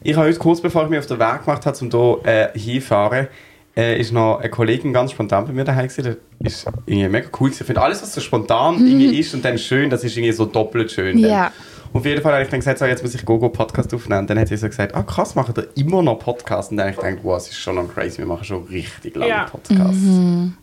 Ich habe heute kurz bevor ich mich auf den Weg gemacht habe, um hier hinzufahren, ist noch eine Kollegin ganz spontan bei mir daheim gewesen. Das ist irgendwie mega cool gewesen. Ich finde, alles, was so spontan irgendwie ist und dann schön, das ist irgendwie so doppelt schön. Ja. Auf jeden Fall habe ich dann gesagt, so, jetzt muss ich Go-Go-Podcast aufnehmen. Und dann hat sie so gesagt, krass, machen wir immer noch Podcast? Und dann habe ich gedacht, wow, es ist schon noch crazy, wir machen schon richtig lange Podcasts. Mhm.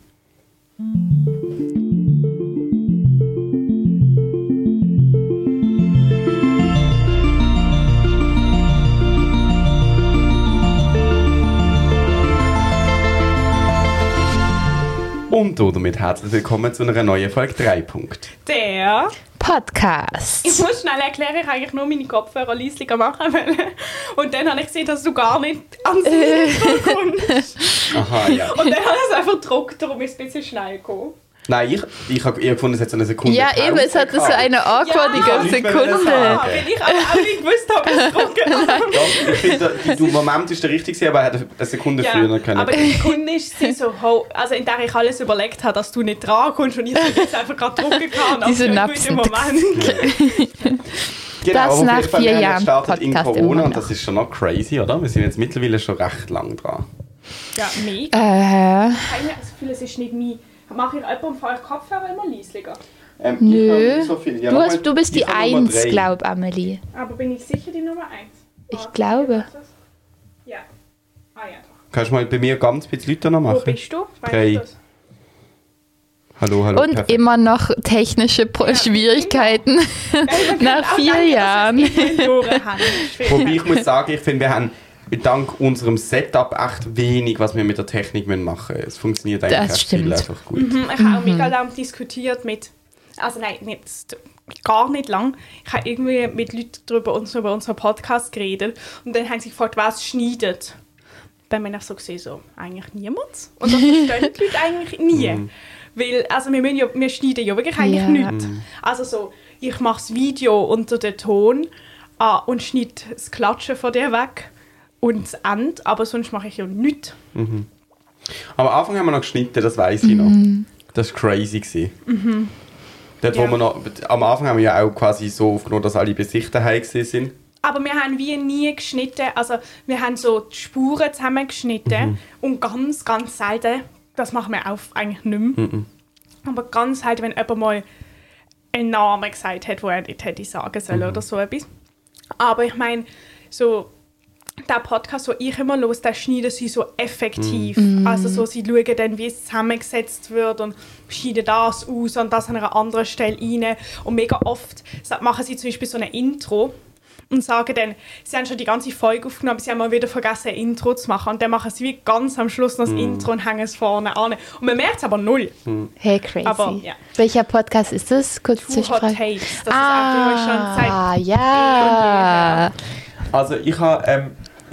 Und damit herzlich willkommen zu einer neuen Folge 3. Der Podcast. Ich muss schnell erklären, ich eigentlich nur meine Kopfhörer leislicher machen wollen. Und dann habe ich gesehen, dass du gar nicht ans Mikro kommst. Aha, ja. Und dann habe ich es einfach gedruckt, darum ist es ein bisschen schnell gekommen. Nein, ich habe gefunden, es hat so eine Sekunde. Ja, eben, es hatte so eine awkwardige Sekunde. Ja, weil ich aber auch nicht gewusst habe, was drucken. Doch, ich finde, der Moment ist der richtige, aber er hätte eine Sekunde früher können. Aber die Sekunde ist sie so, also in der ich alles überlegt habe, dass du nicht dran kommst und ich jetzt einfach gerade drucken kann. Diese Napsen. Genau, das nach 4 Jahren Podcast in Corona und noch. das ist schon noch crazy, oder? Wir sind jetzt mittlerweile schon recht lang dran. Ja, mega. Ich habe das Gefühl, es ist nicht mein... Mache ich jemandem von euch Kopfhörer immer leislicher? Nö. So viel. Ja, du bist die 1, glaube ich, Amelie. Aber bin ich sicher die Nummer 1? Ich glaube. Ja. Ah ja, doch. Kannst du mal bei mir ganz bisschen Leute noch machen? Wo bist du? 3. Hallo. Und perfekt. immer noch technische Schwierigkeiten nach 4 Jahren. Wobei ich muss sagen, ich finde, wir haben dank unserem Setup echt wenig, was wir mit der Technik machen müssen. Es funktioniert eigentlich echt viel einfach gut. Ich habe auch mega lange diskutiert mit... Also nein, gar nicht lang. Ich habe irgendwie mit Leuten über unseren Podcast geredet und dann haben sie gefragt, was schneidet. Dann habe ich so gesehen, so, eigentlich niemand. Und das verstehen die Leute eigentlich nie. Weil, also wir schneiden ja wirklich eigentlich nichts. Also so, ich mache das Video unter den Ton und schneide das Klatschen von dir weg. Und das Ende, aber sonst mache ich ja nichts. Mhm. Am Anfang haben wir noch geschnitten, das weiss ich noch. Das war crazy. Dort, wo wir noch, am Anfang haben wir ja auch quasi so aufgenommen, dass alle bei sich daheim sind. Aber wir haben wie nie geschnitten, also wir haben so die Spuren zusammengeschnitten und ganz, ganz selten, das machen wir auch eigentlich nicht mehr, aber ganz selten, wenn jemand mal einen Namen gesagt hat, den er nicht hätte sagen sollen oder so etwas. Aber ich meine, so der Podcast, den ich immer höre, den schneiden sie so effektiv. Also so, sie schauen dann, wie es zusammengesetzt wird und schneiden das aus und das an einer anderen Stelle rein. Und mega oft machen sie zum Beispiel so ein Intro und sagen dann, sie haben schon die ganze Folge aufgenommen, aber sie haben mal wieder vergessen, ein Intro zu machen. Und dann machen sie wie ganz am Schluss noch das Intro und hängen es vorne an. Und man merkt es aber null. Hey, crazy. Aber, ja. Welcher Podcast ist das? Kurz Too Hot Tapes. Das ist schon seit ja. Also ich habe...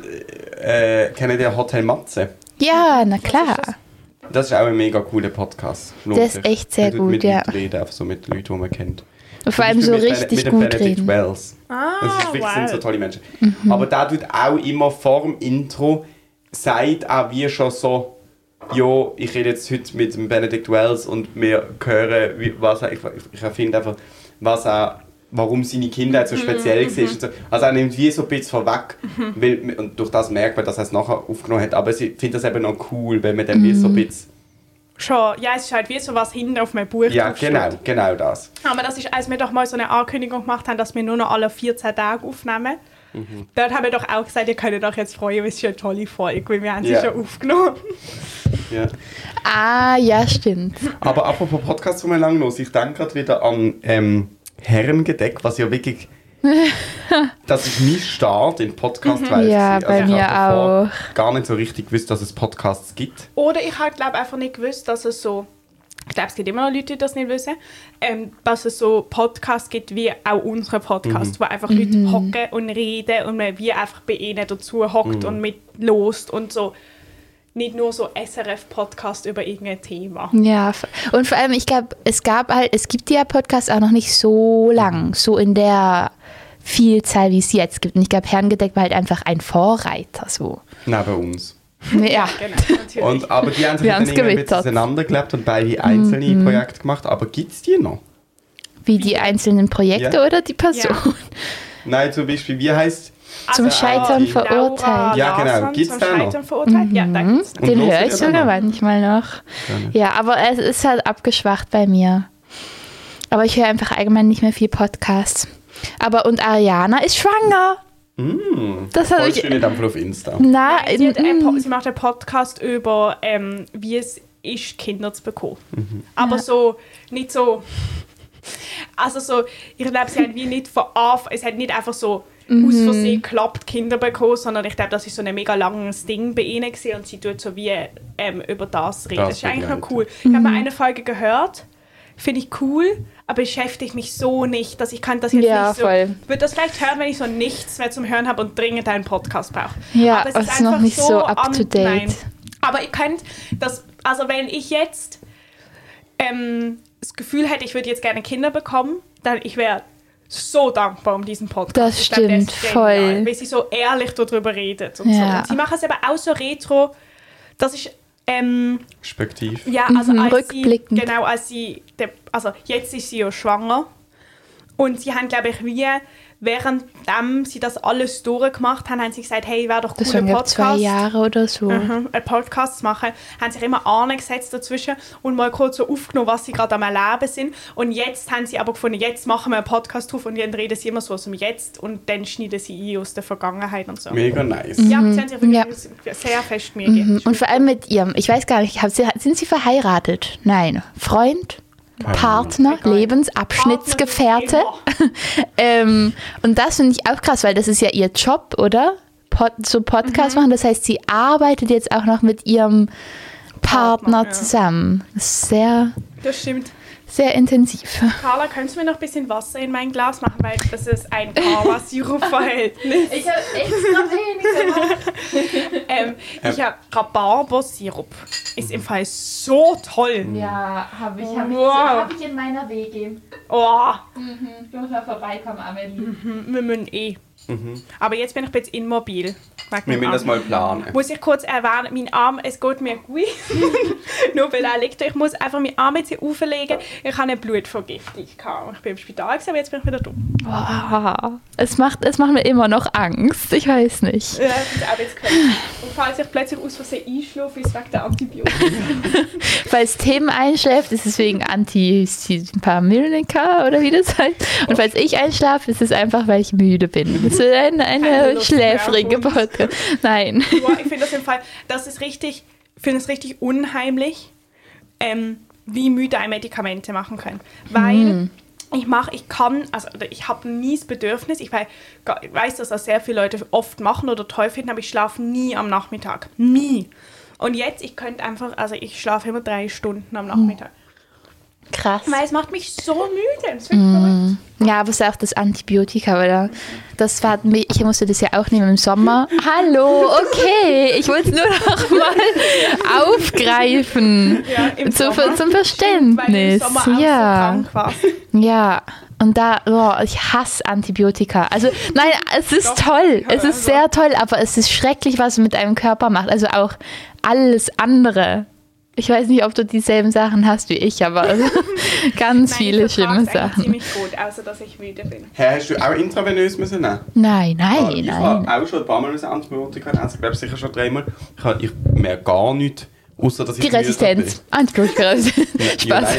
kennt ihr Hotel Matze? Ja, na klar. Das ist auch ein mega cooler Podcast. Der ist echt sehr gut, mit ja. Leuten reden, einfach so mit Leuten, die man kennt. Und vor allem so richtig mit gut Benedict reden. Wells. Das ist wirklich, sind so tolle Menschen. Aber der tut auch immer vor dem Intro, sagt auch wie schon so, jo, ich rede jetzt heute mit dem Benedict Wells und wir hören, was er, ich finde einfach, was er, warum seine Kindheit so speziell war. Und so. Also er nimmt wie so ein bisschen vorweg, weil, und durch das merkt man, dass er es nachher aufgenommen hat. Aber ich finde das eben noch cool, weil man dann wie so ein bisschen... Schon, ja, es ist halt wie so was hinten auf meinem Buch. Ja, genau das. Aber das ist, als wir doch mal so eine Ankündigung gemacht haben, dass wir nur noch alle 14 Tage aufnehmen. Dort haben wir doch auch gesagt, ihr könnt euch jetzt freuen, weil es ist eine tolle Folge, weil wir haben sie schon aufgenommen. Ja. Ah, ja, stimmt. Aber apropos Podcast, wo wir lang los, ich denke gerade wieder an Herrengedeck, was ja wirklich... das ist mein Start in Podcast-Welt. Ja, bei mir auch. Gar nicht so richtig gewusst, dass es Podcasts gibt. Oder ich habe, glaube einfach nicht gewusst, dass es so... Ich glaube, es gibt immer noch Leute, die das nicht wissen. Dass es so Podcasts gibt, wie auch unsere Podcasts, wo einfach Leute hocken und reden und man wie einfach bei ihnen dazu hockt und mitlost und so. Nicht nur so SRF-Podcast über irgendein Thema. Ja, und vor allem, ich glaube, es gibt ja Podcasts auch noch nicht so lang, so in der Vielzahl, wie es jetzt gibt. Und ich glaube, Herrengedeck war halt einfach ein Vorreiter. So. Neben uns. Ja, genau, natürlich. Aber die haben sich dann irgendwie ein bisschen auseinandergelebt und beide einzelne Projekte gemacht. Aber gibt es die noch? Wie die einzelnen Projekte oder die Person? Nein, zum Beispiel, wie heisst Zum Scheitern verurteilt. Ja, genau. Gibt's da noch? Scheitern verurteilt? Ja, da gibt's noch. Den Und höre ich hörst du sogar den noch? manchmal noch. Ja, aber es ist halt abgeschwacht bei mir. Aber ich höre einfach allgemein nicht mehr viel Podcasts. Und Ariana ist schwanger. Das habe Folgst ich... du nicht einfach auf Insta? Nein, Sie macht einen Podcast über, wie es ist, Kinder zu bekommen. Aber so, nicht so... Also so, ich glaube, sie hat wie nicht von Anfang... Es hat nicht einfach so aus Versehen geklappt, Kinder bekommen, sondern ich glaube, das ist so ein mega langes Ding bei ihnen gewesen und sie tut so wie über das reden. Das ist eigentlich noch cool. Ich habe mal eine Folge gehört, finde ich cool, aber beschäftigt mich so nicht, dass ich kann das jetzt Ja, nicht so... voll. Ich würde das vielleicht hören, wenn ich so nichts mehr zum Hören habe und dringend einen Podcast brauche. Ja, aber es ist noch nicht so up to date. Nein. Aber ihr könnt das... Also wenn ich jetzt das Gefühl hätte, ich würde jetzt gerne Kinder bekommen, dann ich wäre so dankbar um diesen Podcast. Das Ich glaub, der stimmt, ist genial, voll. weil sie so ehrlich darüber redet und Ja. so. Und sie machen es aber auch so retro, dass ich... Spektiv. Ja, also rückblickend. als sie, also jetzt ist sie ja schwanger und sie haben, glaube ich, währenddem sie das alles durchgemacht haben, haben sie gesagt, hey, wäre doch cool, das waren ein ja Podcast. 2 Jahre oder so. Einen Podcast zu machen, haben sich immer angesetzt dazwischen und mal kurz so aufgenommen, was sie gerade am Erleben sind. Und jetzt haben sie aber gefunden, jetzt machen wir einen Podcast drauf und dann reden sie immer so aus dem Jetzt und dann schneiden sie ein aus der Vergangenheit und so. Mega nice. Ja, sie haben sich wirklich Ja. sehr fest Mühe gegeben. Und vor allem mit ihrem, ich weiß gar nicht, sind sie verheiratet? Nein. Freund? Partner, Egal. Lebensabschnittsgefährte. Partner Und das finde ich auch krass, weil das ist ja ihr Job, oder? Podcast machen. Das heißt, sie arbeitet jetzt auch noch mit ihrem Partner ja. zusammen. Das ist sehr, Das stimmt. sehr intensiv. Carla, könntest du mir noch ein bisschen Wasser in mein Glas machen, weil das ist ein Carla-Sirup-Verhältnis. Ich habe extra wenig gemacht. Ich habe Rhabarbersirup. Ist im Fall so toll. Ja, habe ich, Wow. hab ich in meiner WG. Oh, Du musst mal vorbeikommen, Amelie. wir müssen Aber jetzt bin ich ein bisschen immobil. Wir müssen das mal planen. Muss ich kurz erwähnen, mein Arm, es geht mir gut. Nur weil er liegt. Ich muss einfach meinen Arm jetzt hier auflegen. Ich habe eine Blutvergiftung gehabt. Ich bin im Spital gewesen, aber jetzt bin ich wieder da. Wow. Es macht mir immer noch Angst. Ich weiß nicht. Ja, das ist auch jetzt krass. Und falls ich plötzlich aus Versehen einschlafe, ist es wegen der Antibiotika. Falls Tim einschläft, ist es wegen Antihistaminica oder wie das heißt. Und falls ich einschlafe, ist es einfach, weil ich müde bin. Das ist eine Keine Lust mehr schläfrige auf uns. Podcast. Nein. Boah, ich finde das im Fall, ich finde es richtig unheimlich, wie müde ein Medikamente machen können. Weil ich habe nie das Bedürfnis, ich weiß, dass das sehr viele Leute oft machen oder toll finden, aber ich schlafe nie am Nachmittag. Nie. Und jetzt, ich schlafe immer 3 Stunden am Nachmittag. Krass. Weil es macht mich so müde. Das wird verrückt. Ja, aber es ist auch das Antibiotika, oder? Ich musste das ja auch nehmen im Sommer. Hallo, okay, ich wollte es nur noch mal aufgreifen. Ja, im Sommer. Zum Weil du im Verständnis. Sommer auch so krank warst. Ja, und ich hasse Antibiotika. Also, nein, es ist Doch. toll. Ja, Es ist also. sehr toll, aber es ist schrecklich, was es mit deinem Körper macht. Also auch alles andere. Ich weiß nicht, ob du dieselben Sachen hast wie ich, aber ganz viele schlimme Sachen. Ziemlich gut, außer dass ich müde bin. Hey, hast du auch intravenös müssen nehmen? Nein. Ich habe auch schon ein paar Mal Antibiotika nehmen. Ich glaube sicher schon 3 Mal. Ich merke gar nichts, außer dass ich Die Resistenz. Antibiotikaresistenz. Spaß.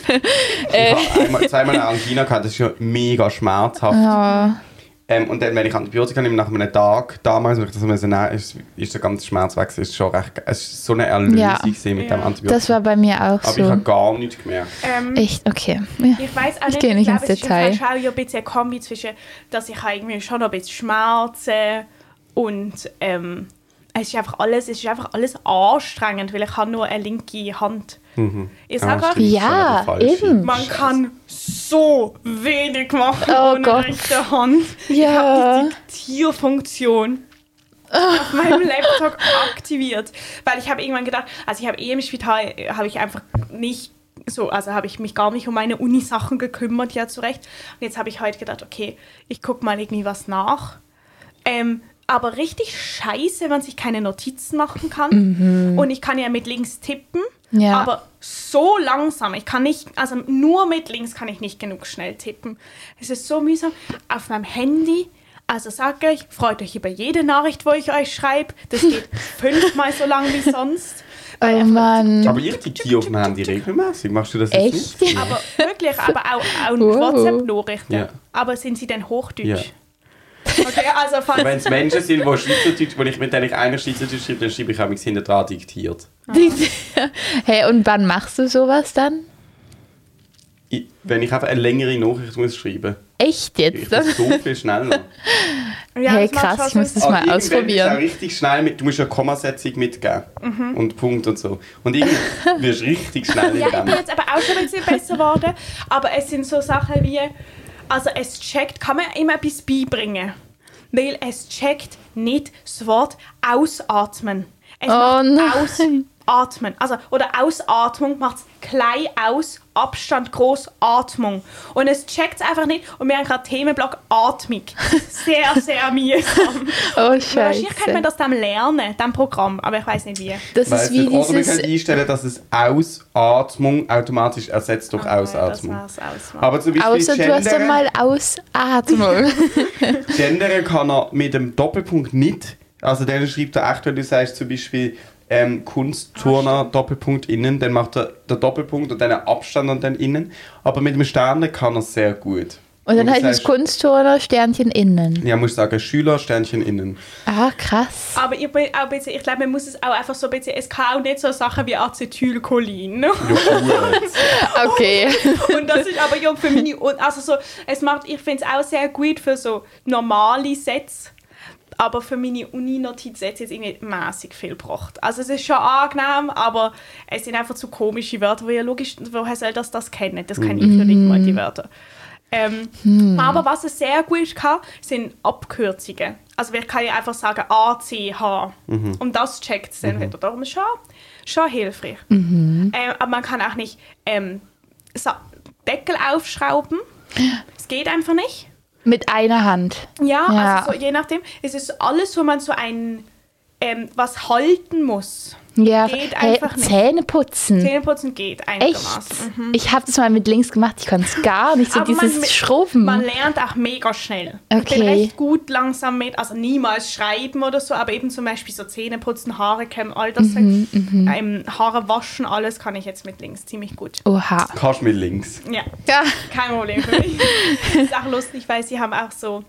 Ich habe 2-mal eine Angina gehabt, das ist ja mega schmerzhaft. Ja. Und dann, wenn ich Antibiotika nehme, nach einem Tag damals, wenn ich das nehmen ist der ganze Schmerz weg. Es ist schon recht, es ist so eine Erlösung gewesen mit dem Antibiotika. Das war bei mir auch Aber so. ich habe gar nichts gemerkt. Echt? Okay. Ja. Ich weiß auch Ich nicht, gehe nicht ins glaube, Detail. Es ist ein bisschen eine Kombi zwischen, dass ich irgendwie schon noch ein bisschen Schmerzen und es ist einfach alles anstrengend, weil ich habe nur eine linke Hand. Ich sage stimmt, Ja, schon wieder falsch. eben. man kann so wenig machen Oh ohne Gott. rechte Hand. Ich Ja. habe die Diktierfunktion auf meinem Laptop aktiviert, weil ich habe irgendwann gedacht, also ich habe im Spital, habe ich einfach nicht so, also habe ich mich gar nicht um meine Uni-Sachen gekümmert, ja, zu Recht. Und jetzt habe ich heute gedacht, okay, ich gucke mal irgendwie was nach. Aber richtig scheiße, wenn man sich keine Notizen machen kann. Und ich kann ja mit links tippen, Ja. aber so langsam. Ich kann nicht, also nur mit links kann ich nicht genug schnell tippen. Es ist so mühsam. Auf meinem Handy, Also sage ich, freut euch über jede Nachricht, wo ich euch schreibe. Das geht 5-mal so lang wie sonst. Oh Mann. Aber ich diktiere auf dem Handy regelmäßig. Machst du das jetzt Echt? nicht? Aber wirklich, aber auch Wow. WhatsApp-Nachrichten. Ja. Aber sind sie denn Hochdeutsch? Ja. Okay, also falls... Wenn es Menschen sind, die Schweizerdeutsch, wo ich mit denen einer Schweizerdeutsch schreibe, dann schreibe ich auch hinter dran diktiert. Hey, und wann machst du sowas dann? Wenn ich einfach eine längere Nachricht muss schreiben Echt ich jetzt? bin so viel schneller. Ja, Hey, das macht krass, schon ich muss Sinn. das mal irgendwann bist du auch ausprobieren. richtig schnell du musst ja Kommasetzung mitgeben. Und Punkt und so. Und irgendwann wirst du richtig schnell Ja, in ich bin dem. jetzt aber auch schon ein bisschen besser geworden. Aber es sind so Sachen wie... Also es checkt, kann man ihm etwas beibringen. Weil es checkt nicht das Wort ausatmen. Es macht nein. ausatmen. Also, oder Ausatmung macht es klein aus, Abstand groß, Atmung. Und es checkt es einfach nicht. Und wir haben gerade Themenblock Atmung. Sehr, sehr mühsam. Oh, Wahrscheinlich scheiße. könnte man das dann lernen, dem Programm. Aber ich weiß nicht wie. Das Weiss ist wie nicht. Oder wir dieses... können einstellen, dass es Ausatmung automatisch ersetzt durch Ausatmung. Das war's, Ausatmung. Aber zum Beispiel Außer du hast dann mal Ausatmung. Gendern kann er mit dem Doppelpunkt nicht. Also der schreibt er echt, wenn du sagst zum Beispiel Kunstturner Doppelpunkt innen, dann macht er den Doppelpunkt und dann einen Abstand und dann innen. Aber mit dem Stern kann er sehr gut. Und dann du heißt es sagst- Kunstturner Sternchen innen. Ja, muss sagen, Schüler, Sternchen innen. Ah, krass. Aber ich glaube, man muss es auch einfach so ein bisschen, es kann auch nicht so Sachen wie Acetylcholin. Ja, gut. Okay. Und das ist aber ja für meine, also so, ich finde es auch sehr gut für so normale Sätze. Aber für meine Uni-Notizen hat es jetzt irgendwie mäßig viel gebracht. Also es ist schon angenehm, aber es sind einfach zu komische Wörter, weil ja logisch, woher soll das kennen? Das kenne ich für nicht mal, die Wörter. Aber was es sehr gut kann, sind Abkürzungen. Also man kann ja einfach sagen ACH. Und das checkt es dann wieder. Darum ist schon hilfreich. Aber man kann auch nicht Deckel aufschrauben. Es geht einfach nicht. Mit einer Hand. Ja, Ja. also so, je nachdem. Es ist alles, wo man so was halten muss. Ja, Geht hey, einfach nicht. Zähne putzen. Zähneputzen geht Echt? einigermaßen. Ich habe das mal mit links gemacht, ich konnte es gar nicht, so Aber dieses Schrubben. Man lernt auch mega schnell. Ich bin Okay. recht gut langsam mit, also niemals schreiben oder so, aber eben zum Beispiel so Zähneputzen, Haare kämmen, all das. Haare waschen, alles kann ich jetzt mit links ziemlich gut. Oha. Kannst du mit links. Ja, Ja. kein Problem für mich. Das ist auch lustig, weil sie haben auch so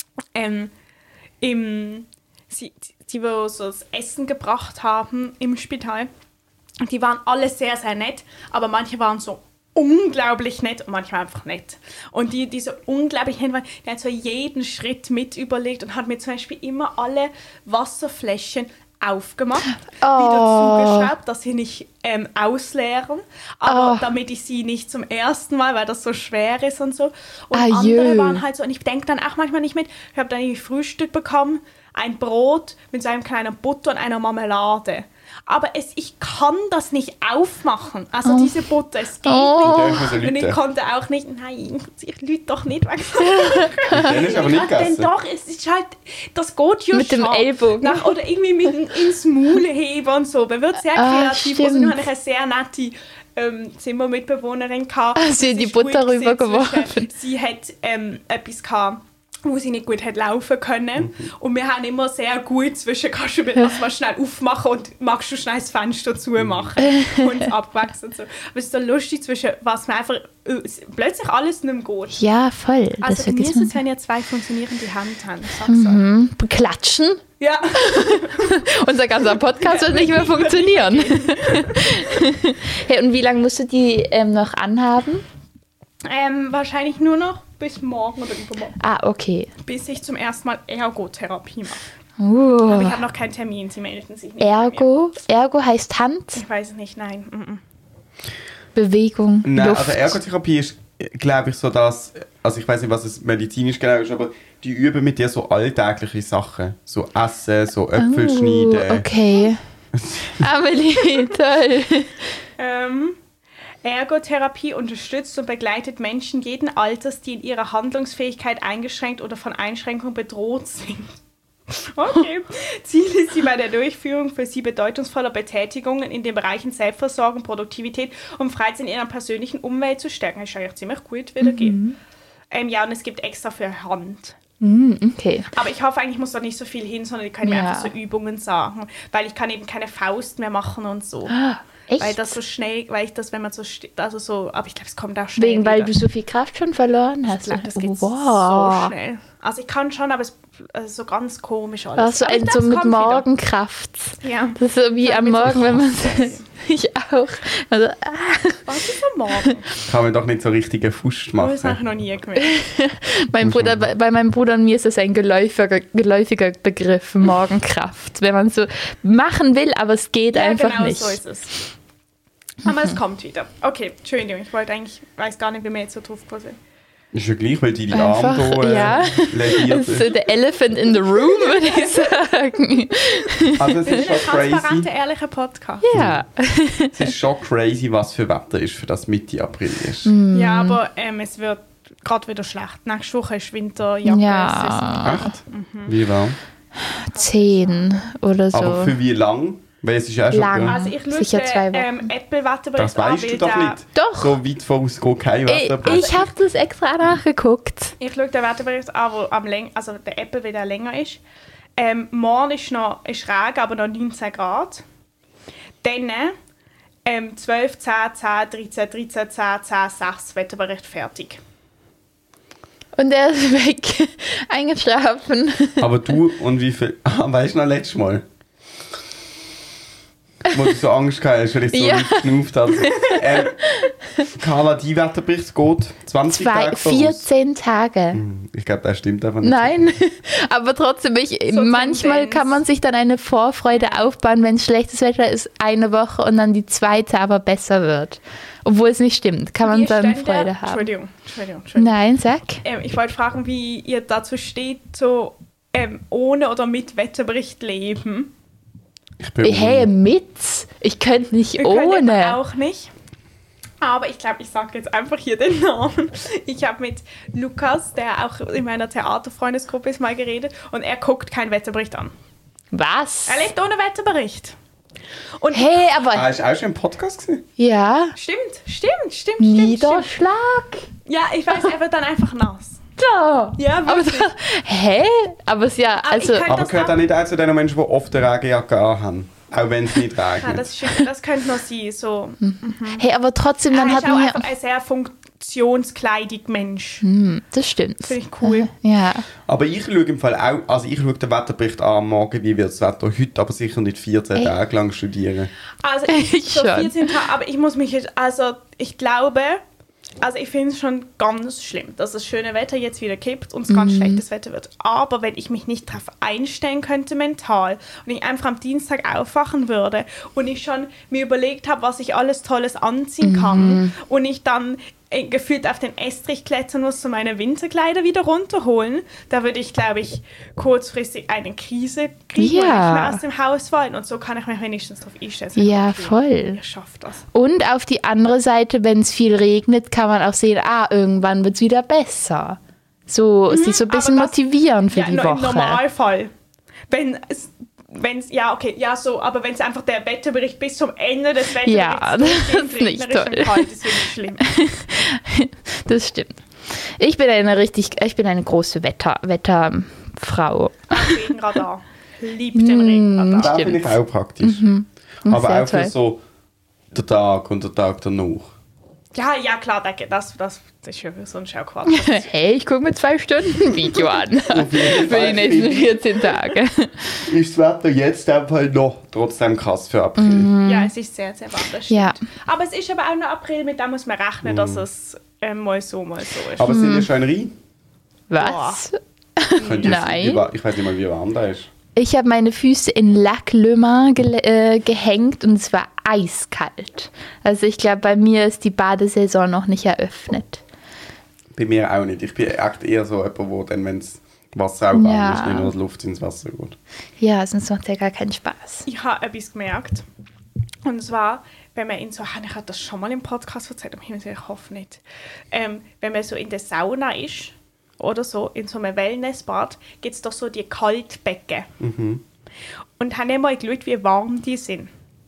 die wo so das Essen gebracht haben im Spital, die waren alle sehr, sehr nett, aber manche waren so unglaublich nett und manchmal einfach nett. Und die so unglaublich nett waren, die haben so jeden Schritt mit überlegt und hat mir zum Beispiel immer alle Wasserfläschchen aufgemacht, wieder zugeschraubt, dass sie nicht ausleeren, aber damit ich sie nicht zum ersten Mal, weil das so schwer ist und so. Und andere waren halt so, und ich denke dann auch manchmal nicht mit, ich habe dann irgendwie Frühstück bekommen, ein Brot mit so einem kleinen Butter und einer Marmelade. Aber ich kann das nicht aufmachen. Also diese Butter, es geht Ja, ich nicht. muss ja Und ich lüten. konnte auch nicht, nein, ich lüte doch nicht weg. Dann ist aber nicht Denn gegessen. doch, es ist halt, das geht ja Mit dem schon. Ellbogen. Oder irgendwie ins Maul heben und so. Man wird sehr kreativ. Also, stimmt. dann hatte ich eine sehr nette Zimmermitbewohnerin gehabt. Sie hat Es die ist Butter gut gewesen rübergeworfen. zwischen- Sie hat etwas gehabt, wo sie nicht gut hat laufen können. Und wir haben immer sehr gut zwischen, kannst du mir das mal schnell aufmachen und magst du schnell das Fenster zumachen und abwechseln. So. Aber es ist so lustig, zwischen was man einfach plötzlich alles nicht mehr geht. Ja, voll. Also Das bei mir vergisst ist man. es, wenn ihr zwei funktionierende Hände habt. Sag's so. Klatschen. Ja. Unser ganzer Podcast wird nicht mehr funktionieren. Hey, und wie lange musst du die noch anhaben? Wahrscheinlich nur noch bis morgen oder übermorgen. Ah, okay. Bis ich zum ersten Mal Ergotherapie mache. Aber ich habe noch keinen Termin, sie melden sich nicht. bei mir. Ergo heißt Hand, Ich weiß es nicht, nein. Bewegung, Nein, Luft. also Ergotherapie ist, glaube ich, so dass, also ich weiß nicht, was es medizinisch genau ist, aber die üben mit dir so alltägliche Sachen. So Essen, so Äpfel schneiden. Okay. Amelie, toll. Ergotherapie unterstützt und begleitet Menschen jeden Alters, die in ihrer Handlungsfähigkeit eingeschränkt oder von Einschränkung bedroht sind. Okay. Ziel ist sie bei der Durchführung für sie bedeutungsvoller Betätigungen in den Bereichen Selbstversorgung, Produktivität und Freizeit in ihrer persönlichen Umwelt zu stärken. Das ist eigentlich ziemlich gut wiedergegeben. Ja, und es gibt extra für Hand Okay. Aber ich hoffe eigentlich, ich muss da nicht so viel hin, sondern die können mir Ja. einfach so Übungen sagen. Weil ich kann eben keine Faust mehr machen und so. Echt? Weil das so schnell, weil ich das, wenn man so steht, also so, aber ich glaube, es kommt auch schnell Wegen, weil wieder. du so viel Kraft schon verloren Ich hast. glaube, das geht Wow. so schnell. Also ich kann schon, aber es ist so ganz komisch alles. Also Aber ich so glaub, es mit kommt wieder. Morgenkraft. Ja. Das ist so wie Ja, am mit so Morgen, wenn man Kraft. ich auch. Also, Was ist am Morgen? Kann man doch nicht so richtige Fust Ich habe es machen. noch nie gemerkt. bei meinem Bruder und mir ist das ein geläufiger Begriff, Morgenkraft. Wenn man so machen will, aber es geht einfach genau nicht. so ist es. Aber es kommt wieder. Okay, Entschuldigung, ich wollte eigentlich, weiß gar nicht, wie wir jetzt so drauf gekommen sind. Ist ja gleich, weil die Einfach, Arme hier ja. lediert Das ist so sind. der Elephant in the room, würde ich sagen. Also es Wir ist sind schon ein transparenter, crazy. ehrlicher Podcast. Ja. Es ist schon crazy, was für Wetter ist, für das Mitte April ist. Ja, aber es wird gerade wieder schlecht. Nächste Woche ist Winterjacke. Ja. Echt? Wie warm? 10 oder so. Aber für wie lang? Weil es ist ja schon... Lang. Also ich schaue Sicher 2 den Wochen. Apple-Wetterbericht Das weißt du doch nicht. Doch. So weit voraus geht kein Wetterbericht. Ich habe das extra nachgeguckt. Ich schaue den Wetterbericht an, wo also der Apple wieder länger ist. Morgen ist Regen, aber noch 19 Grad. Dann 12, 10, 10, 13, 13, 10, 10, 6 Wetterbericht fertig. Und er ist weg. Eingeschlafen. Aber du und wie viel... weißt du noch letztes Mal? Wo du so Angst gehabt hast, weil ich so Ja. nicht geschnauft habe. Carla, die Wetterbericht geht 20 Tage voraus. 14 Tage. Ich glaube, das stimmt einfach nicht. Nein, aber trotzdem, manchmal Tendenz. kann man sich dann eine Vorfreude aufbauen, wenn es schlechtes Wetter ist, eine Woche und dann die zweite aber besser wird. Obwohl es nicht stimmt, kann man Wie dann stände- Freude haben. Entschuldigung. Nein, sag. Ich wollte fragen, wie ihr dazu steht, so ohne oder mit Wetterbericht leben. Ich bin Hey, mit? Ich könnte nicht Wir können eben ohne. auch nicht. Aber ich glaube, ich sage jetzt einfach hier den Namen. Ich habe mit Lukas, der auch in meiner Theaterfreundesgruppe ist, mal geredet. Und er guckt keinen Wetterbericht an. Was? Er lebt ohne Wetterbericht. Und Hey, aber... Hast du auch schon im Podcast gesehen? Ja, Stimmt. Niederschlag? Ja, ich weiß, er wird dann einfach nass. Da. Ja, Aber wirklich. hä? Aber es ja, Aber also... ich könnte- Aber das gehört auch- auch nicht auch zu den Menschen, die oft eine Regenjacke anhaben? Auch wenn es nicht regnet. Ja, das könnte noch sein. So. Hey, aber trotzdem, dann Er hat ist auch man einfach ein sehr funktionskleidiger Mensch. Das stimmt. Finde ich cool. Ja. Aber ich schaue im Fall auch, also ich schaue den Wetterbericht an am Morgen, wie wird das Wetter heute, aber sicher nicht 14 Ey. Tage lang studieren. Also Ich so schon. 14 Tage, aber ich muss mich jetzt, also ich glaube, also ich finde es schon ganz schlimm, dass das schöne Wetter jetzt wieder kippt und es ganz schlechtes Wetter wird. Aber wenn ich mich nicht darauf einstellen könnte mental und ich einfach am Dienstag aufwachen würde und ich schon mir überlegt habe, was ich alles Tolles anziehen kann und ich dann gefühlt auf den Estrich klettern muss, um meine Winterkleider wieder runterholen, da würde ich, glaube ich, kurzfristig eine Krise kriegen und Ja. nicht mehr aus dem Haus wollen. Und so kann ich mich wenigstens darauf einstellen. Ja, Okay, voll. Ihr schafft das. Und auf die andere Seite, wenn es viel regnet, kann man auch sehen, irgendwann wird es wieder besser. So, sich so ein bisschen aber das- motivieren für Ja, die nur im Woche. Normalfall. Wenn es, ja, okay, ja, so, aber wenn es einfach der Wetterbericht bis zum Ende des Wetterberichts Ja, das ist nicht regnerisch und toll. kalt ist, wirklich schlimm. Das stimmt. Ich bin eine große Wetterfrau. Regenradar. Liebt den Regenradar. Das finde ich auch praktisch. Aber Sehr auch für toll. so den Tag und den Tag danach. Ja, klar, danke. Das ist ja sonst auch Quatsch. Hey, ich gucke mir 2 Stunden Video an. Für die nächsten 14 Tage. Ist das Wetter jetzt einfach noch trotzdem krass für April? Ja, es ist sehr, sehr warm, das Ja. stimmt. Aber es ist aber auch noch April, mit dem muss man rechnen, dass es mal so ist. Aber sind wir schon rein? Was? Könnt ihr- Nein. Ich weiß nicht mal, wie warm da ist. Ich habe meine Füße in Lac Le Mans gehängt und es war eiskalt. Also ich glaube, bei mir ist die Badesaison noch nicht eröffnet. Bei mir auch nicht. Ich bin echt eher so jemand, wo dann, wenn das Wasser auch warm Ja. ist, nicht nur die Luft ins Wasser geht. Ja, sonst macht ja gar keinen Spaß. Ich habe etwas gemerkt. Und zwar, wenn man ich habe das schon mal im Podcast erzählt, ich hoffe nicht. Wenn man so in der Sauna ist oder so in so einem Wellnessbad, gibt es doch so die Kaltbecken. Und habe nicht mal geschaut, wie warm die sind.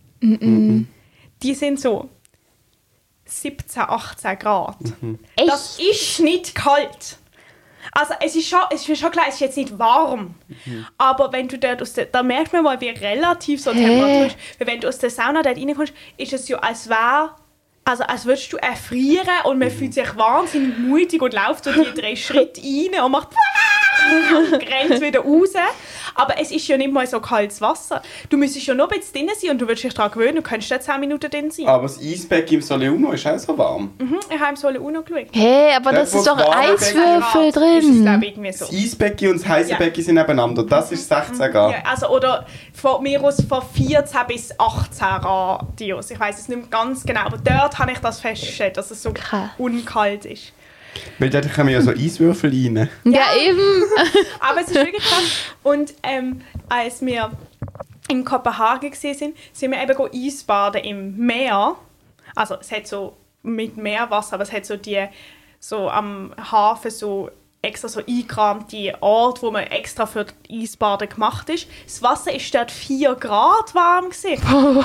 Die sind so 17, 18 Grad. Echt? Das ist nicht kalt. Also es ist schon klar, es ist jetzt nicht warm. Aber wenn du dort da merkt man mal, wie relativ so Temperatur ist. Weil wenn du aus der Sauna dort reinkommst, ist es ja, als würdest du erfrieren und man fühlt sich wahnsinnig mutig und läuft so die 3 Schritte rein und macht und rennt wieder raus. Aber es ist ja nicht mal so kaltes Wasser. Du müsstest ja noch ein bisschen drin sein und du würdest dich daran gewöhnen, du könntest da 10 Minuten drin sein. Aber das Eisbecken im Sole Uno ist auch so warm. Ich habe im Sole Uno geschaut. Hey, aber Dort, das wo ist doch das warme Eiswürfel Ist es, drin. glaube ich, irgendwie so. Das Eisbecken und das heiße Becken sind nebeneinander. Das ist 16 Grad. Ja, also, oder von mir aus von 14 bis 18 Radius. Ich weiss es nicht mehr ganz genau, aber dort habe ich das festgestellt, dass es so Krass. unkalt ist. Weil dort kommen ja so Eiswürfel rein. Ja, eben. Aber es ist wirklich krass. Und als wir in Kopenhagen waren, sind wir eben Eisbaden im Meer. Also es hat so mit Meerwasser, aber es hat so am Hafen so extra so eingerahmte Ort, wo man extra für Eisbaden gemacht ist. Das Wasser ist dort 4 Grad warm gewesen.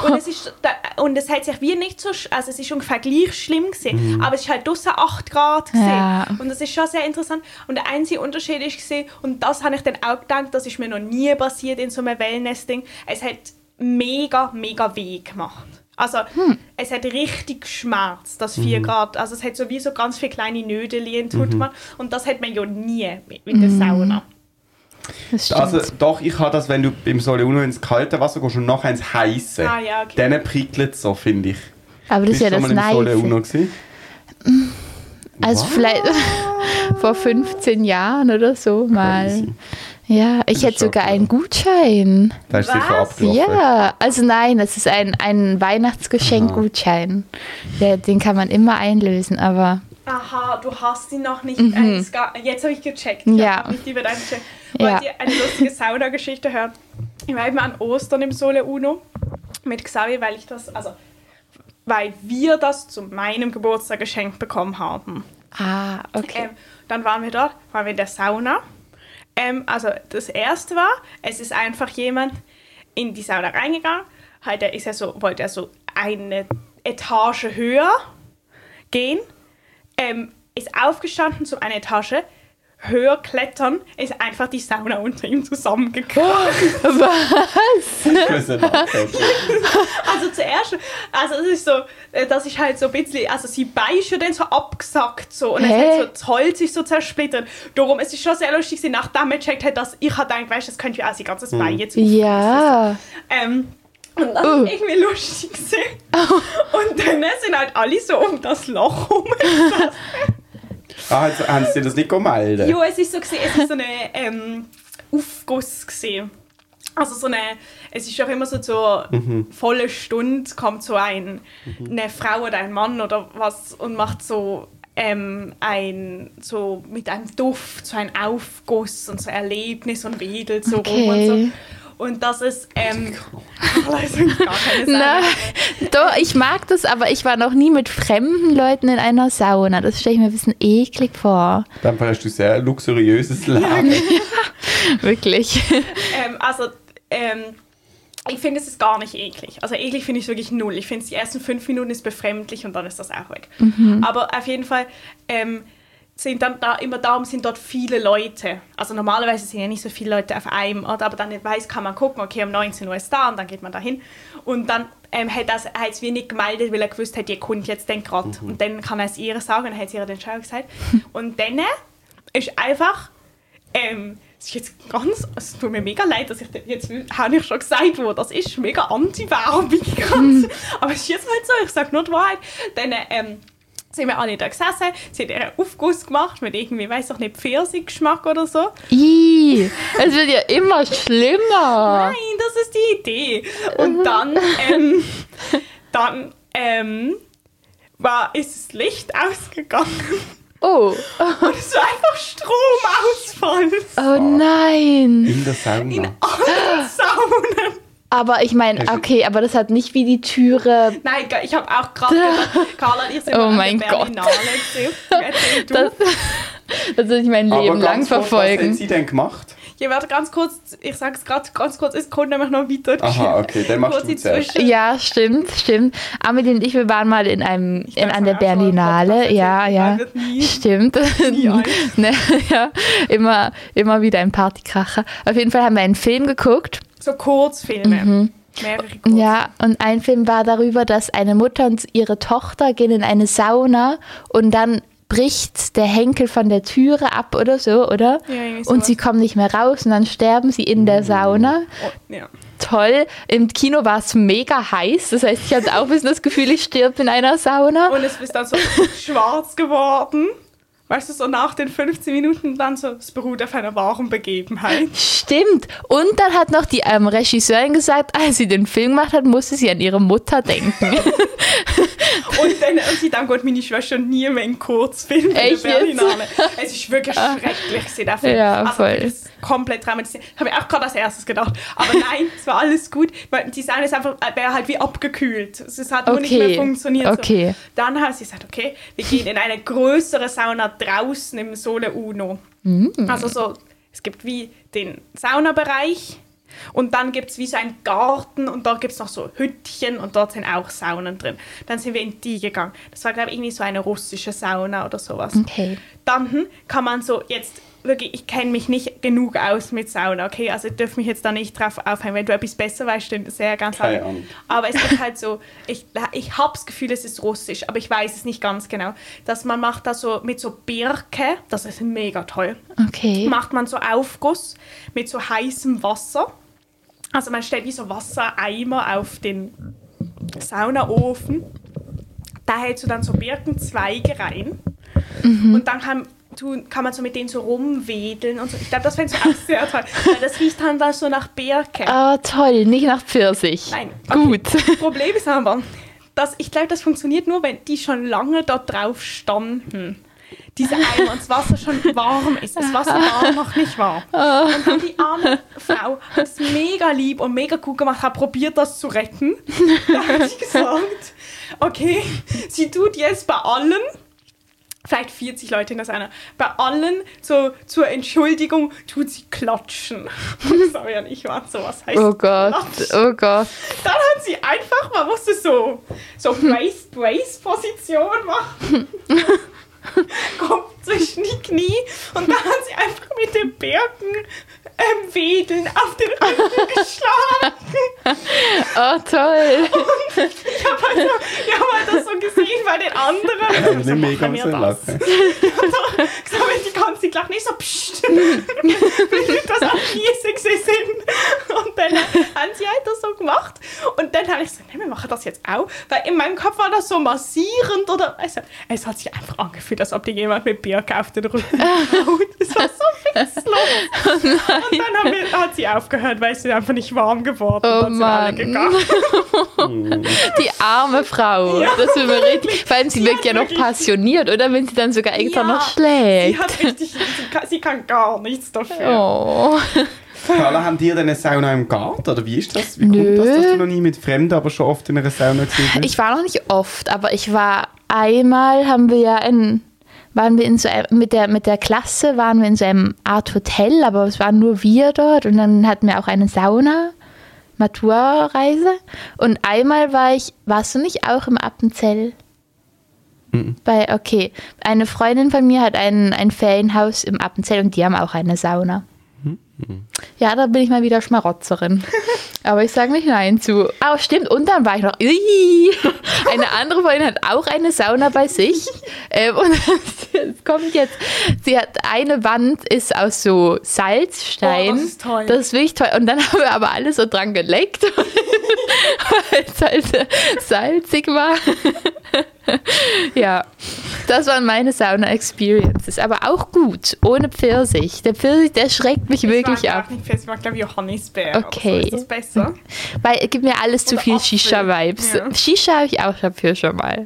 Und es hat sich wie nicht so, also es ist ungefähr gleich schlimm gewesen, aber es ist halt draussen 8 Grad gewesen. Ja. Und das ist schon sehr interessant. Und der einzige Unterschied ist gewesen, und das habe ich dann auch gedacht, das ist mir noch nie passiert in so einem Wellness-Ding, es hat mega, mega weh gemacht. Also es hat richtig geschmerzt, das 4 Grad. Also es hat sowieso ganz viele kleine Nödelchen tut man. Und das hat man ja nie in der Sauna. Das stimmt. Also doch, ich habe das, wenn du im Sole Uno ins kalte Wasser gehst und nachher ins heiße. Ah, ja, okay. Dann prickelt es so, finde ich. Aber das ist ja Bist das du mal im Sole Nice. Uno gewesen? Also vielleicht vor 15 Jahren oder so mal. Crazy. Ja, ich ist hätte sogar schon einen Gutschein. Da ist sicher Was? abgelaufen. Ja, also nein, das ist ein Weihnachtsgeschenk-Gutschein. Den kann man immer einlösen, aber Aha, du hast ihn noch nicht. Jetzt habe ich gecheckt. Ja. Nicht über deinen Check. Ja. Wollt ihr eine lustige Sauna-Geschichte hören? Ich war eben an Ostern im Sole Uno mit Xavier, weil wir das zu meinem Geburtstag geschenkt bekommen haben. okay. Dann waren wir dort, waren wir in der Sauna. Also das erste war, es ist einfach jemand in die Sauna reingegangen, wollte er so eine Etage höher gehen, ist aufgestanden zu einer Etage, höher klettern, ist einfach die Sauna unter ihm zusammengekracht. Was? Also zuerst, das ist halt so ein bisschen, also sie Bein ist ja dann so abgesackt so und das Holz ist so zersplittert. Darum, es ist schon sehr lustig, nachdem man gecheckt hat, dass ich halt gedacht, weißt, das könnte ja auch sein ganzes Bein jetzt Ja. und das war irgendwie lustig gewesen. Und dann sind halt alle so um das Loch herum. Haben sie das nicht gemeldet? Ja, es ist so eine Aufguss gewesen. Also es ist auch immer so zur vollen Stunde kommt so eine Frau oder ein Mann oder was und macht so so mit einem Duft so ein Aufguss und so Erlebnis und wedelt so rum und so. Und das ist also gar keine Sauna. Doch, ich mag das, aber ich war noch nie mit fremden Leuten in einer Sauna. Das stelle ich mir ein bisschen eklig vor. Dann hast du ein sehr luxuriöses Leben. Ich Wirklich. finde, es ist gar nicht eklig. Also eklig finde ich wirklich null. Ich finde, die ersten 5 Minuten ist befremdlich und dann ist das auch weg. Aber auf jeden Fall sind dann darum sind dort viele Leute. Also normalerweise sind ja nicht so viele Leute auf einem Ort, aber dann kann man gucken, okay, um 19 Uhr ist da und dann geht man dahin. Und dann hat es wie nicht gemeldet, weil er gewusst hat, ihr kommt jetzt dann gerade. Und dann kann er es ihr sagen und dann hat sie ihr dann schon gesagt. Und dann ist einfach... es ist jetzt es tut mir mega leid, dass jetzt habe ich schon gesagt, wo das ist, mega Anti-Werbung. Aber es ist jetzt halt so, ich sage nur die Wahrheit. Dann sind wir alle da gesessen, sie hat ihren Aufguss gemacht mit irgendwie, weiss auch nicht, Pfirsichgeschmack oder so. Es wird ja immer schlimmer. Nein, das ist die Idee. Und dann ist das Licht ausgegangen. Oh. Und es war einfach Stromausfall. Oh nein. In der Sauna. In allen Saunen. Aber ich meine, okay, aber das hat nicht wie die Türe... Nein, ich habe auch gerade gedacht, Carla und ich sind an der Berlinale gesehen. Das will ich mein Leben lang kurz, verfolgen. Was hat sie denn gemacht? Ja, warte, ganz kurz, ich sage es gerade ganz kurz, es kommt nämlich noch weiter. Aha, okay, dann machst du zuerst. Ja, stimmt. Amelie und ich, wir waren mal an der Berlinale. Ja. Stimmt. Ne, ja, immer wieder ein Partykracher. Auf jeden Fall haben wir einen Film geguckt. So Kurzfilme. Mehrere Kurzfilme. Ja, und ein Film war darüber, dass eine Mutter und ihre Tochter gehen in eine Sauna und dann bricht der Henkel von der Türe ab oder so, oder? Ja, und sie kommen nicht mehr raus und dann sterben sie in der Sauna. Oh, ja. Toll. Im Kino war es mega heiß. Das heißt, ich hatte auch ein bisschen das Gefühl, ich stirb in einer Sauna. Und es ist dann so schwarz geworden. Weißt du, so nach den 15 Minuten dann so, es beruht auf einer wahren Begebenheit. Stimmt. Und dann hat noch die Regisseurin gesagt, als sie den Film gemacht hat, musste sie an ihre Mutter denken. Und sie dann geht meine Schwester nie mehr in Kurzfilm in der Berlinale. Es ist wirklich schrecklich, der Film. Ja, voll. Also, das ist komplett traumatisiert. Habe ich auch gerade als erstes gedacht. Aber nein, es war alles gut. Weil die Sauna ist einfach, wäre halt wie abgekühlt. Es hat nur nicht mehr funktioniert. Okay. So. Dann hat sie gesagt, okay, wir gehen in eine größere Sauna draußen im Sole Uno. Also so, es gibt wie den Saunabereich. Und dann gibt es wie so einen Garten und da gibt es noch so Hüttchen und dort sind auch Saunen drin. Dann sind wir in die gegangen. Das war, glaube ich, irgendwie so eine russische Sauna oder sowas. Okay. Dann kann man so jetzt wirklich, ich kenne mich nicht genug aus mit Sauna, okay? Also ich darf mich jetzt da nicht drauf aufhängen. Wenn du etwas besser weißt, dann sehr ganz Keine Ahnung. Aber es gibt halt so, ich habe das Gefühl, es ist russisch, aber ich weiß es nicht ganz genau, dass man macht da so mit so Birke, das ist mega toll. Okay. Macht man so Aufguss mit so heißem Wasser. Also man stellt wie so Wassereimer auf den Saunaofen. Da hältst du dann so Birkenzweige rein. Und dann kann man so mit denen so rumwedeln und so. Ich glaube, das fändest du auch sehr toll. Weil das riecht dann so nach Birke. Ah, toll. Nicht nach Pfirsich. Nein. Gut. Das Problem ist aber, ich glaube, das funktioniert nur, wenn die schon lange dort drauf standen. Diese Eimer und das Wasser schon warm ist. Das Wasser war noch nicht warm. Und dann die arme Frau hat es mega lieb und mega gut gemacht, hat probiert, das zu retten. Da habe ich gesagt, okay, sie tut jetzt bei allen, vielleicht 40 Leute in der Sauna, bei allen so zur Entschuldigung tut sie klatschen. Das aber ja nicht wahr, sowas heißt Oh Gott, klatschen. oh Gott. Dann hat sie einfach, man musste so Brace-Position machen. Kommt zwischen die Knie und dann hat sie einfach mit den Birken wedeln auf den Rücken geschlagen. Oh, toll. Und ich habe halt das so gesehen bei den anderen. Ich bin mega so lachen. Die ganze Zeit lachen. Ich so, pssst. Wie das auch riesig sind. Und dann haben sie halt das so gemacht. Und dann habe ich gesagt, nee, wir machen das jetzt auch. Weil in meinem Kopf war das so massierend. Oder also, es hat sich einfach angefühlt, als ob dir jemand mit Birke auf den Rücken haut. Es war so witzlos. Und dann hat sie aufgehört, weil sie einfach nicht warm geworden ist. Oh Dann sind alle gegangen. Die arme Frau. Ja, Das wird mir richtig. Vor allem, sie wirkt ja noch wirklich passioniert, oder? Wenn sie dann sogar extra noch Sie schlägt. hat richtig, sie kann gar nichts dafür. Oh. Carla, haben die denn eine Sauna im Garten? Oder wie ist das? Wie kommt das, dass du noch nie mit Fremden, aber schon oft in einer Sauna gewesen bist? Ich war noch nicht oft, aber ich war einmal, mit der Klasse, waren wir in so einem Art Hotel, aber es waren nur wir dort und dann hatten wir auch eine Sauna, Maturreise. Und einmal warst du nicht auch im Appenzell? Okay, eine Freundin von mir hat ein Ferienhaus im Appenzell und die haben auch eine Sauna. Ja, da bin ich mal wieder Schmarotzerin. Aber ich sage nicht nein zu. Ah, stimmt. Und dann war ich noch... Eine andere Freundin hat auch eine Sauna bei sich. Und es kommt jetzt... Sie hat eine Wand ist aus so Salzstein. Oh, das ist toll. Das ist wirklich toll. Und dann haben wir aber alle so dran geleckt. Weil es halt salzig war. Ja, das waren meine Sauna-Experiences. Aber auch gut, ohne Pfirsich. Der Pfirsich, der schreckt mich wirklich ab. Ich mag, glaube ich, Johannisbeer. Okay. So. Ist das besser? Weil es gibt mir alles zu Oder viel Apfel. Shisha-Vibes. Ja. Shisha habe ich auch dafür schon mal.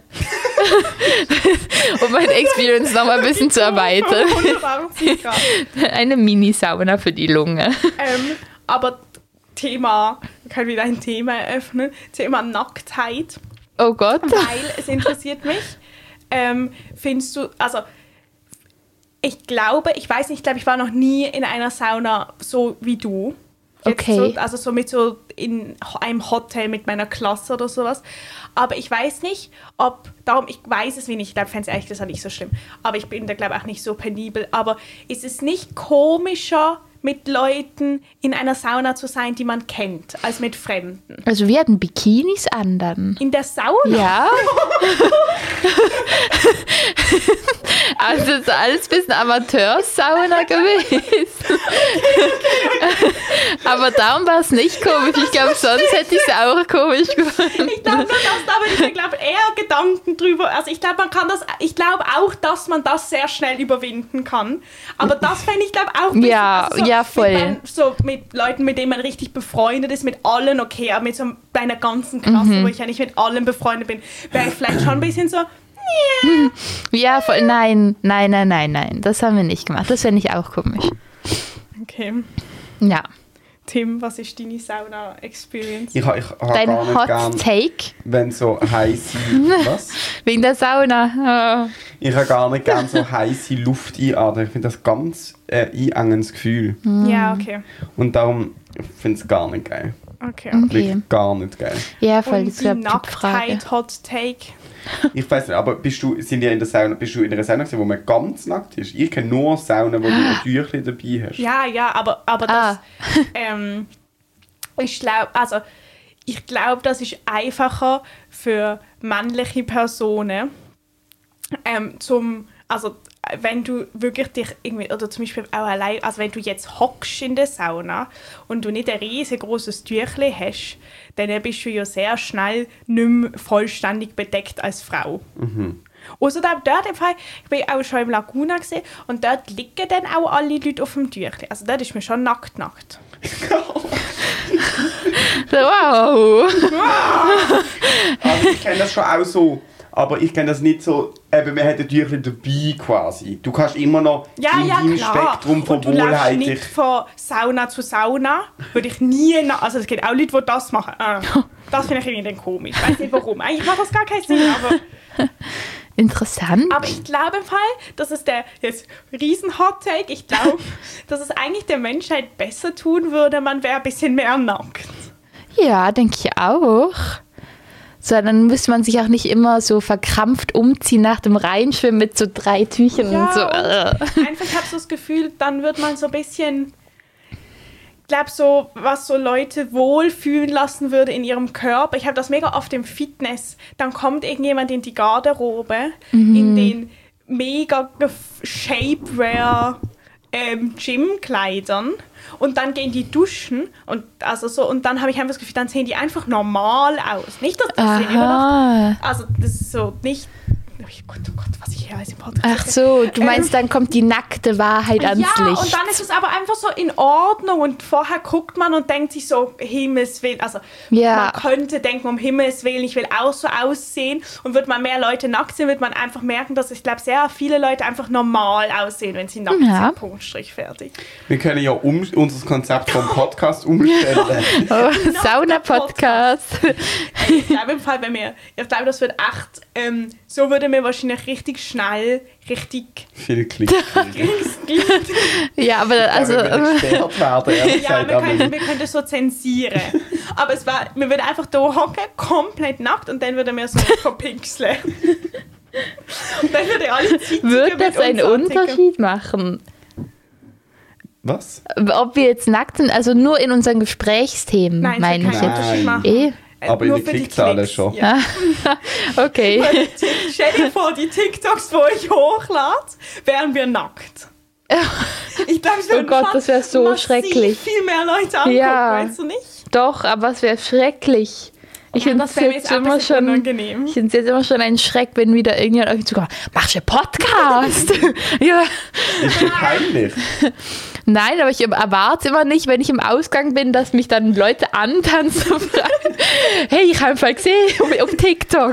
Um meine Experience noch mal ein bisschen zu erweitern. 180 Grad. Eine Mini-Sauna für die Lunge. Aber wir können wieder ein Thema eröffnen. Thema Nacktheit. Oh Gott. Weil es interessiert mich. Findest du, also Ich weiß nicht, ich war noch nie in einer Sauna so wie du. Okay. So in einem Hotel mit meiner Klasse oder sowas. Aber ich weiß nicht, ich weiß es wenig, ich glaube, fände es ehrlich gesagt nicht so schlimm. Aber ich bin da, glaube ich, auch nicht so penibel. Aber ist es nicht komischer, mit Leuten in einer Sauna zu sein, die man kennt, als mit Fremden? Also wir hatten Bikinis an dann. In der Sauna? Ja. Also das ist alles ein bisschen Amateursauna gewesen. Aber darum war es nicht komisch. Ich glaube, sonst hätte ich es auch komisch gefunden. Ich glaube, ich glaube eher Gedanken drüber. Also ich glaube, auch, dass man das sehr schnell überwinden kann. Aber das fände ich, glaube auch ein bisschen, ja, voll. Mit Leuten, mit denen man richtig befreundet ist, mit allen okay, aber mit so einer ganzen Klasse, wo ich ja nicht mit allen befreundet bin, wäre ich vielleicht schon ein bisschen so, yeah. Ja, voll, nein. Das haben wir nicht gemacht. Das fände ich auch komisch. Okay. Ja. Tim, was ist deine Sauna-Experience? Ich habe Dein gar nicht Hot gern, Take? wenn so heiße... Was? Wegen der Sauna. Oh. Ich habe gar nicht gern so heiße Luft einatmen. Ich finde das ganz einengendes Gefühl. Ja, okay. Und darum finde ich es gar nicht geil. Okay. Wirklich gar nicht geil. Ja, voll, Und das die wäre die Frage. Nacktheit, Hot Take? Ich weiß nicht, aber bist du in einer Sauna gewesen, wo man ganz nackt ist? Ich kenne nur Saunen, wo du ein Tüchlein dabei hast. Ja, aber das... ich glaube, das ist einfacher für männliche Personen, wenn du wirklich dich irgendwie, oder zum Beispiel auch allein, also wenn du jetzt hockst in der Sauna und du nicht ein riesengroßes Tüchlein hast, dann bist du ja sehr schnell nicht mehr vollständig bedeckt als Frau. Außerdem dort im Fall, ich bin auch schon im Laguna gesehen und dort liegen dann auch alle Leute auf dem Tüchlein. Also dort ist man schon nackt. Wow. Also ich kenne das schon auch so, aber ich kenne das nicht so, eben, man hat ein Tüchlein dabei quasi. Du kannst immer noch in deinem Spektrum von und du läufst Wohlheit... nicht von Sauna zu Sauna, würde ich nie... Also es gibt auch Leute, die das machen. Das finde ich irgendwie dann komisch. Ich weiß nicht warum. Eigentlich macht das gar keinen Sinn, aber... Interessant. Aber ich glaube im Fall, das ist der jetzt riesen Hot Take, ich glaube, dass es eigentlich der Menschheit besser tun würde, man wäre ein bisschen mehr nackt. Ja, denke ich auch. So, dann müsste man sich auch nicht immer so verkrampft umziehen nach dem Reinschwimmen mit so 3 Tüchern und so. Einfach, ich habe so das Gefühl, dann wird man so ein bisschen... Ich glaube, so, was so Leute wohlfühlen lassen würde in ihrem Körper. Ich habe das mega oft im Fitness. Dann kommt irgendjemand in die Garderobe, in den mega Shapewear Gymkleidern und dann gehen die duschen und dann habe ich einfach das Gefühl, dann sehen die einfach normal aus. Nicht, dass das sehen immer noch... Also das ist so nicht... Oh Gott, was ich hier alles im Podcast Ach so, du meinst, dann kommt die nackte Wahrheit ans Licht. Ja, und dann ist es aber einfach so in Ordnung und vorher guckt man und denkt sich so, Himmels Willen, also man könnte denken, um Himmels Willen, ich will auch so aussehen und wird man mehr Leute nackt sehen, wird man einfach merken, dass ich glaube, sehr viele Leute einfach normal aussehen, wenn sie nackt sind, Punktstrich, fertig. Wir können ja unser Konzept vom Podcast umstellen. Sauna-Podcast. Ich glaube im Fall, das wird echt, so würde mir wahrscheinlich richtig schnell, viel Klick. Ja, aber also... wir könnten so zensieren. Aber wir würden einfach da hocken, komplett nackt und dann würden wir so verpixeln. Und dann würde alle Zeitungen Würde das einen Unterschied machen? Was? Ob wir jetzt nackt sind, also nur in unseren Gesprächsthemen, meine ich jetzt. Aber in den Klickzahlen schon. Ja. Okay. Stell dir vor, die TikToks, die ich hochlade, wären wir nackt. Ich glaube, es oh Gott, das wäre so schrecklich. Viel mehr Leute angucken, weißt du nicht? Doch, aber es wäre schrecklich. Ich finde es jetzt immer schon ein Schreck, wenn wieder irgendjemand auf mich zukommt. Machst du einen Podcast? Ja. Ist das peinlich? Nein, aber ich erwarte immer nicht, wenn ich im Ausgang bin, dass mich dann Leute antanzen und fragen, hey, ich habe einfach gesehen auf TikTok.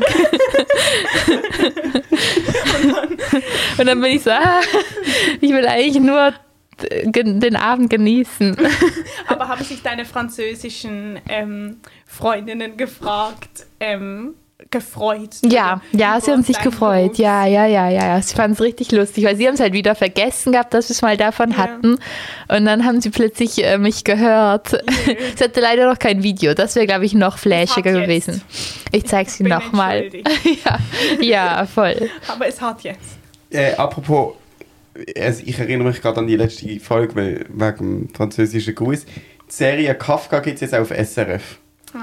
Und dann bin ich so, ich will eigentlich nur den Abend genießen. Aber haben sich deine französischen Freundinnen gefragt, gefreut. Ja, sie haben sich gefreut. Ja. Sie fanden es richtig lustig, weil sie haben es halt wieder vergessen gehabt, dass wir es mal davon hatten. Und dann haben sie plötzlich mich gehört. Es hatte leider noch kein Video. Das wäre, glaube ich, noch flashiger gewesen. Ich zeige es Ihnen nochmal. ja, voll. Aber es hat jetzt. Apropos, also ich erinnere mich gerade an die letzte Folge wegen dem französischen Quiz. Die Serie Kafka gibt es jetzt auf SRF.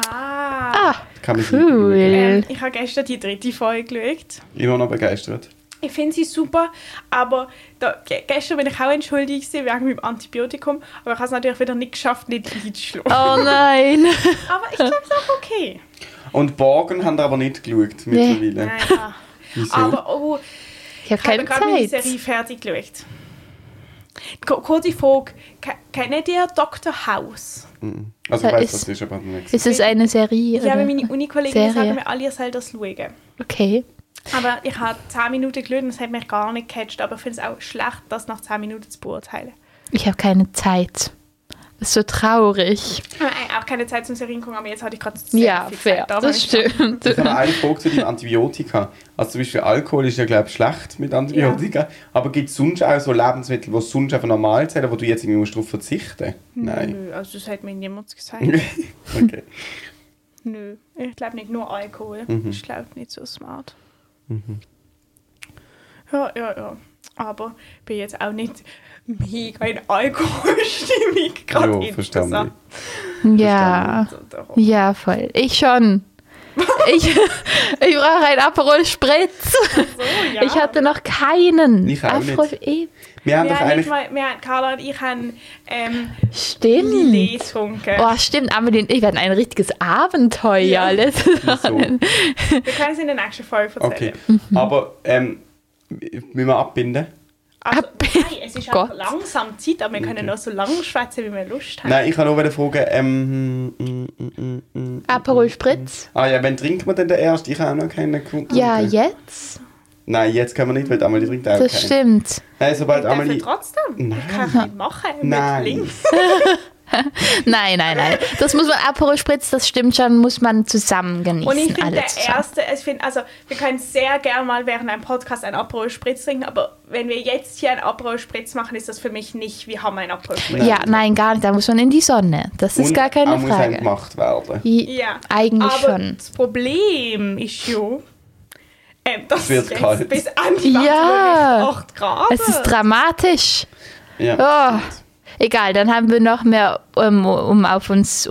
Cool. Ich habe gestern die 3. Folge geschaut. Immer noch begeistert. Ich finde sie super, aber gestern bin ich auch entschuldigt wegen meinem Antibiotikum, aber ich habe es natürlich wieder nicht geschafft, nicht einzuschlafen. Oh nein. Aber ich glaube, es ist auch okay. Und Borgen haben aber nicht geschaut mittlerweile. Naja. Wieso? Aber Ich habe keine gerade meine Zeit. Serie fertig geschaut. Kurze Frage, kennt ihr Dr. House? Also ich weiss, was ist, aber nicht. Ist es eine Serie? Ja, oder? meine Uni-Kollegen Serie? sagen mir alle, ihr sollt das schauen. Okay. Aber ich habe 10 Minuten geschaut und es hat mich gar nicht gecatcht. Aber ich finde es auch schlecht, das nach 10 Minuten zu beurteilen. Ich habe keine Zeit. Das ist so traurig. Ich habe auch keine Zeit zum Serien gucken, aber jetzt hatte ich gerade Ja, viel fair. Zeit. Das stimmt. Ich habe eine Frage zu den Antibiotika. Also zum Beispiel Alkohol ist ja, glaube ich, schlecht mit Antibiotika. Ja. Aber gibt es sonst auch so Lebensmittel, die sonst einfach normal zählen, wo du jetzt irgendwie darauf verzichten musst? Nein. Nö, also das hat mir niemand gesagt. Okay. Nö, ich glaube nicht nur Alkohol. Ich glaube nicht so smart. Ja. Aber ich bin jetzt auch nicht mega in Alkoholstimmung gerade verstanden. Ja. Ja, voll. Ich schon. Ich brauche einen Aperol Spritz. So, ja. Ich hatte noch keinen. Ich auch nicht. Wir haben doch eigentlich... Carla und ich haben Stimmt. Lillet getrunken. Oh, stimmt. Amelie und ich werden ein richtiges Abenteuer. Ja. Wir können es in der nächsten Folge erzählen. Okay, aber müssen wir abbinden? Also, nein, es ist einfach langsam Zeit, aber wir können noch so lange schwätzen, wie wir Lust haben. Nein, ich kann nur fragen, Aperol Spritz? ja, wann trinkt man denn den erst? Ich habe auch noch keinen gefunden. Ja, jetzt? Nein, jetzt können wir nicht, weil Amelie trinkt auch keinen. Das stimmt. Nein, sobald Ich Amelie... trotzdem. Nein. Ich kann es nicht machen. Nein. Mit links. Nein. Das muss man, Aperol Spritz, das stimmt schon, muss man zusammen genießen. Und ich finde, alle der zusammen. erste, also wir können sehr gerne mal während einem Podcast einen Aperol Spritz trinken, aber wenn wir jetzt hier einen Aperol Spritz machen, ist das für mich nicht, wir haben einen Aperol Spritz. Ja, nein, gar nicht. Da muss man in die Sonne. Das ist gar keine muss Frage. gemacht werden. Ja, Eigentlich aber schon. das Problem ist ja, dass Es wird jetzt kalt. bis Ende Ja. 8 Grad. Es ist dramatisch. Ja. Oh. Egal, dann haben wir noch mehr, um uns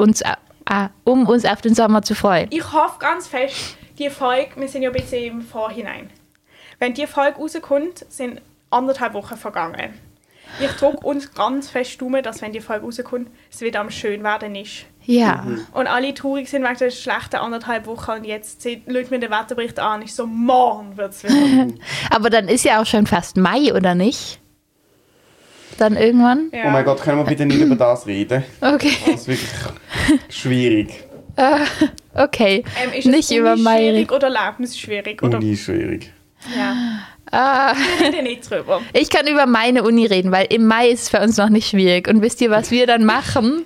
auf den Sommer zu freuen. Ich hoffe ganz fest, die Folge, wir sind ja ein bisschen im Vorhinein. Wenn die Folge rauskommt, sind 1,5 Wochen vergangen. Ich drücke uns ganz fest Daumen, dass wenn die Folge rauskommt, es wieder am schön werden ist. Ja. Und alle traurig sind wegen der schlechten 1,5 Wochen und jetzt schaut mir den Wetterbericht an, ich so, morgen wird es wieder. Aber dann ist ja auch schon fast Mai, oder nicht? Dann irgendwann? Ja. Oh mein Gott, können wir bitte nicht über das reden? Okay. Das ist wirklich schwierig. Okay. Ist nicht es über Mai. schwierig oder lebensschwierig? Oder? Uni schwierig. Ja. Wir reden nicht drüber. Ich kann über meine Uni reden, weil im Mai ist es für uns noch nicht schwierig. Und wisst ihr, was wir dann machen?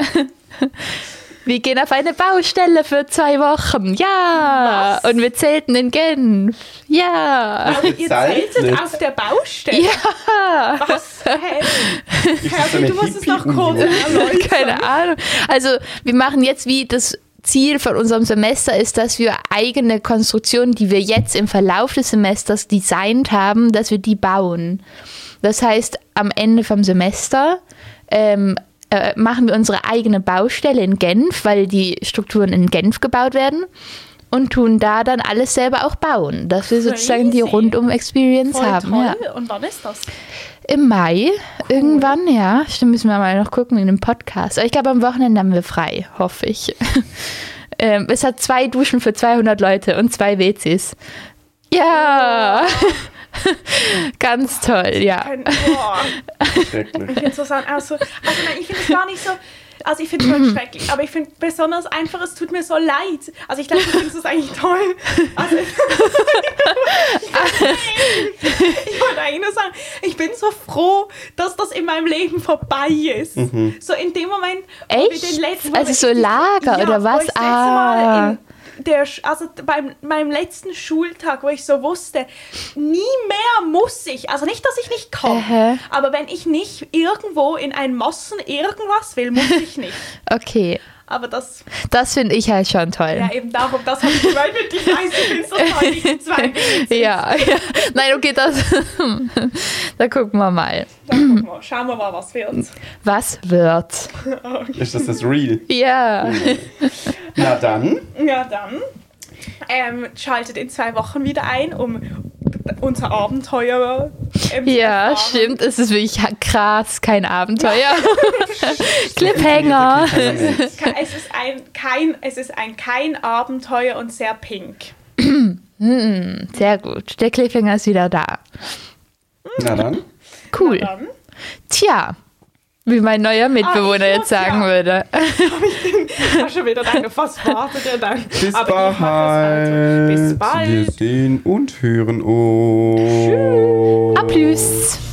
Wir gehen auf eine Baustelle für 2 Wochen. Ja. Was? Und wir zelten in Genf. Ja. Also, ihr zeltet auf der Baustelle? Ja. Was? Hey. Ist das so eine Du musst es noch kurz Hippie-Uni? erläutern. Keine Ahnung. Also wir machen jetzt, wie das Ziel von unserem Semester ist, dass wir eigene Konstruktionen, die wir jetzt im Verlauf des Semesters designt haben, dass wir die bauen. Das heißt, am Ende vom Semester machen wir unsere eigene Baustelle in Genf, weil die Strukturen in Genf gebaut werden und tun da dann alles selber auch bauen, dass wir sozusagen die Crazy. Rundum-Experience Voll haben. toll. Ja. Und wann ist das? Im Mai, irgendwann, ja. Stimmt, müssen wir mal noch gucken in dem Podcast. Aber ich glaube, am Wochenende haben wir frei, hoffe ich. Es hat 2 Duschen für 200 Leute und 2 WCs. Ja! Ganz toll, ja. Boah. Schrecklich. Ich finde es nein, ich finde es gar nicht so. Also ich finde es schon schrecklich, aber ich finde besonders einfach, es tut mir so leid. Also ich glaube, du findest es eigentlich toll. Also, ich wollte eigentlich nur sagen, ich bin so froh, dass das in meinem Leben vorbei ist. So in dem Moment, wo wir Echt? den letzten Also so Lager oder wo was? ich das letzte Mal bei meinem letzten Schultag, wo ich so wusste, nie mehr muss ich, also nicht, dass ich nicht komme, aber wenn ich nicht irgendwo in ein Mossen irgendwas will, muss ich nicht. Okay. Aber das finde ich halt schon toll. Ja, eben darum, das habe ich gemeint mit die Reise, ich finde es so toll, diese 2 Minuten. Ja. Nein, okay, da gucken wir mal. Schauen wir mal, was wird. Was wird? Ist das Real? Ja. Na dann. Schaltet in 2 Wochen wieder ein, um unser Abenteuer ja, stimmt. Es ist wirklich krass, kein Abenteuer. Cliffhanger. Es ist kein Abenteuer und sehr pink. Sehr gut. Der Cliffhanger ist wieder da. Na dann. Cool. Na dann. Tja, wie mein neuer Mitbewohner jetzt sagen würde. Ich habe schon wieder deine Fasswarte. Bis bald. Bis bald. Wir sehen und hören uns. Tschüss.